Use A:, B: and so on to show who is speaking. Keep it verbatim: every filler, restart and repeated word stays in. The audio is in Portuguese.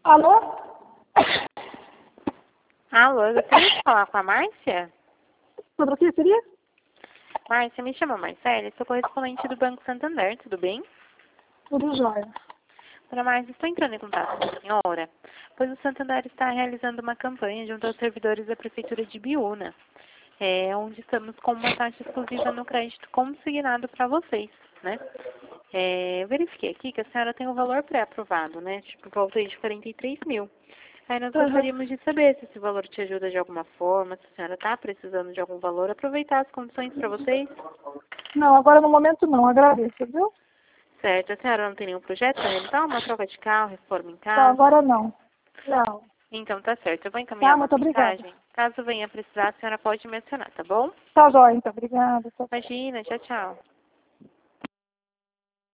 A: Alô?
B: Alô, eu gostaria de falar com a Márcia?
A: Sobre o que seria?
B: Márcia, me chama Marcela, sou correspondente do Banco Santander, tudo bem?
A: Tudo jóia.
B: Dona Márcia, estou entrando em contato com a senhora, pois o Santander está realizando uma campanha junto aos servidores da Prefeitura de Biúna, é, onde estamos com uma taxa exclusiva no crédito consignado para vocês, né? É, eu verifiquei aqui que a senhora tem um valor pré-aprovado, né? Tipo, volta aí de quarenta e três mil. Aí nós
A: Uhum.
B: gostaríamos de saber se esse valor te ajuda de alguma forma, se a senhora está precisando de algum valor, aproveitar as condições para vocês.
A: Não, agora no momento não, agradeço, viu?
B: Certo, a senhora não tem nenhum projeto para realizar uma troca de carro, reforma em
A: Não,
B: casa?
A: agora não. Não.
B: Então tá certo, eu vou encaminhar
A: Tá,
B: uma
A: muito obrigada.
B: mensagem. Caso venha precisar, a senhora pode mencionar, tá bom?
A: Tá jóia, então. Obrigada. Tá.
B: Imagina, tchau, tchau.